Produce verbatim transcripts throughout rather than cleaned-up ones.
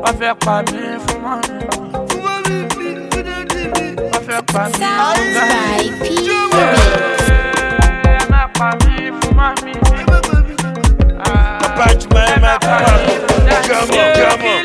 wọ́n fẹ́ pa mí fún mọ́mí. Wọ́n fẹ́ pa mí fún dáàdì. Ẹ má pa mí fún mọ́mí. Papa tu m'as aimé, papa. Come on, come on.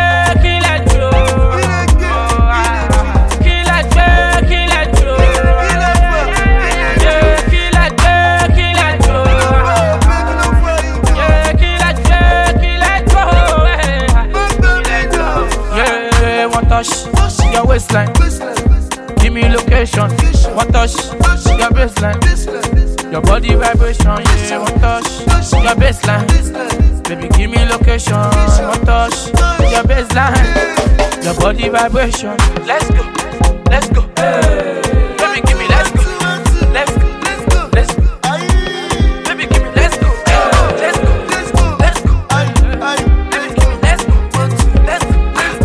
Your waistline, give me location. One touch, your baseline, your body vibration. Yeah, one touch, your baseline. Baby, give me location. One touch, your baseline, your body vibration. Let's go, let's go. Hey. Baby, give me let's go, let's go, let's go, let's go. Baby, give me let's go, let's go, let's go, let's go. Baby, give me let's go, let's go, let's go.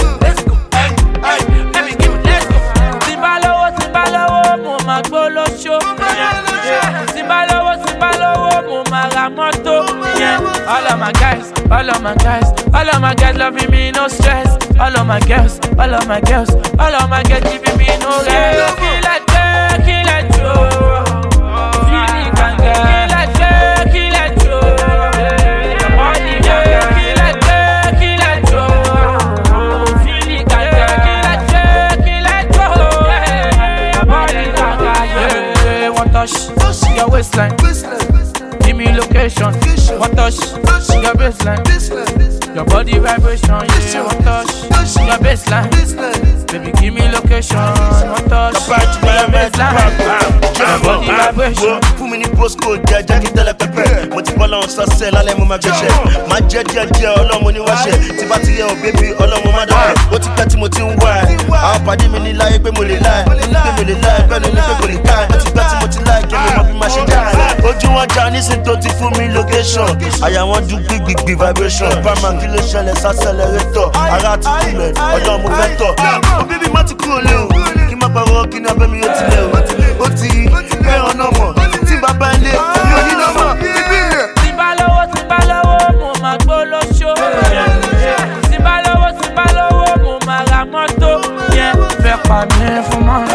All of my guys, all of my guys, all of my guys loving me, no stress. All of my girls, all of my girls, all of my girls giving me no rest. Kill a jerk, kill a joke. Feeling ganga, kill a jerk, kill a joke. Money ganga, kill a jerk, kill a joke. Feeling ganga, kill a jerk, kill a joke. Money ganga, yeah. One touch, your waistline. Give me location, one touch, your baseline, your body vibration, yeah, one touch, your baseline, baby give me location, one touch, your baseline, your body vibration. Fún mi ní postcode jẹ́ jẹ́ kí tẹ́lẹ̀ pẹ́pẹ́. Mo ti bọ́lá ọ̀sán sẹ́ lálẹ́ mo máa gbẹ̀ṣẹ̀. Má jẹ́ díẹ̀ díẹ̀ ọlọ́mọ ní wáṣẹ̀. Tí bá ti yẹ ọ̀ bébí ọlọ́mọ má dọ̀kẹ́. Ó ti pẹ́ tí mo ti ń wá ẹ̀. Àwọn pàdé mi ní láyé pé mo lè láì. Ní pé mo lè láì bẹ́ẹ̀ ni ní pé kò lè ká ẹ̀. Ó ti pẹ́ tí mo ti láì kí mi mọ bí má ṣe já ẹ̀. Ojú wọn já nísìn tó ti fún mi location. Àyà wọn dún gbígbígbí vibration. Bàmà kí ló ṣẹlẹ̀ sásẹ̀lẹ̀rétọ̀. Ara ti kú mẹ́, ọlọ́mọ fẹ́ tọ̀. Ó bébí má ti kúrò lé o. Kí má pariwo kí ní abẹ́ mi ó ti lẹ̀ o. Ó ti pẹ́ ọ̀nà mọ̀. Tí bàbá ilé mi ò ní nọ́mọ̀. Tí bá lówó, tí bá lówó, mo máa gbó lóṣó. Tí bá lówó, tí bá lówó, mo máa ra mọ́tò. Fẹ́ pa mí fún mọ́mí.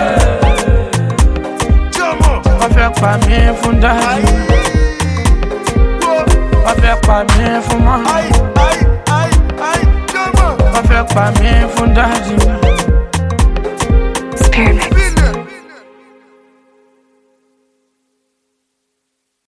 Wọ́n fẹ́ pa mí fún dáàdì. Wọ́n fẹ́ pa mí fún mọ́mí. Wọ́n fẹ́ pa mí fún dáàdì.